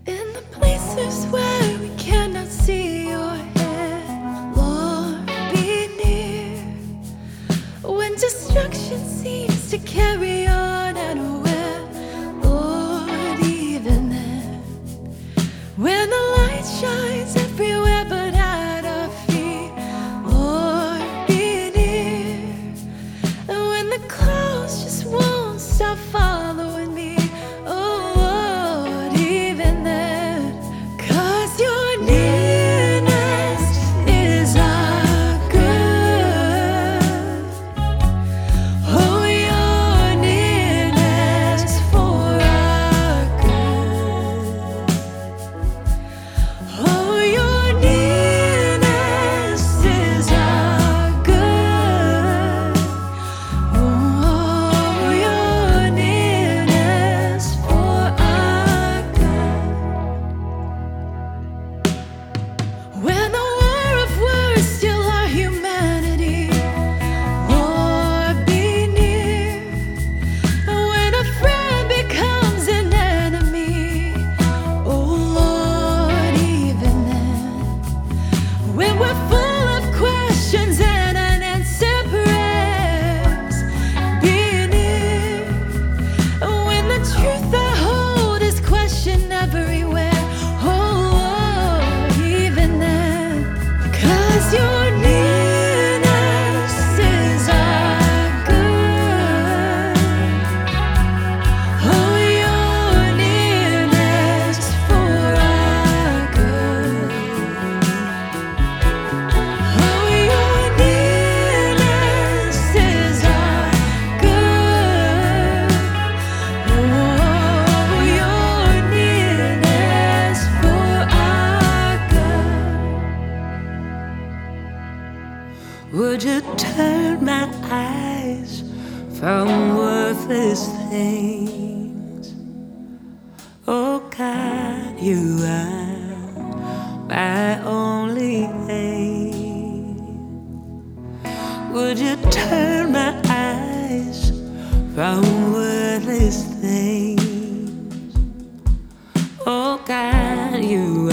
In the places where we cannot see your hand, Lord, be near. When destruction seems to carry on and when, Lord, even then, when the light shines everywhere but at our feet, Lord, be near. And when the clouds just won't stop following me, oh Lord, even then, 'cause your nearness is our good. Oh, your nearness for our good. Oh, your nearness is our good. Oh, your nearness for our good. When the war of words still our humanity, Lord, be near. When a friend becomes an enemy, oh Lord, even then, when we're full of questions and unanswered prayers, be near. When the truth I hold is questioned everywhere, oh Lord, even then, 'cause your nearness is our good. Oh, your nearness for our good. Oh, your nearness is our good. Oh, your nearness for our good. Would you turn my eyes from worthless things? Oh God, you are my only aim. Would you turn my eyes from worthless things? Oh God, you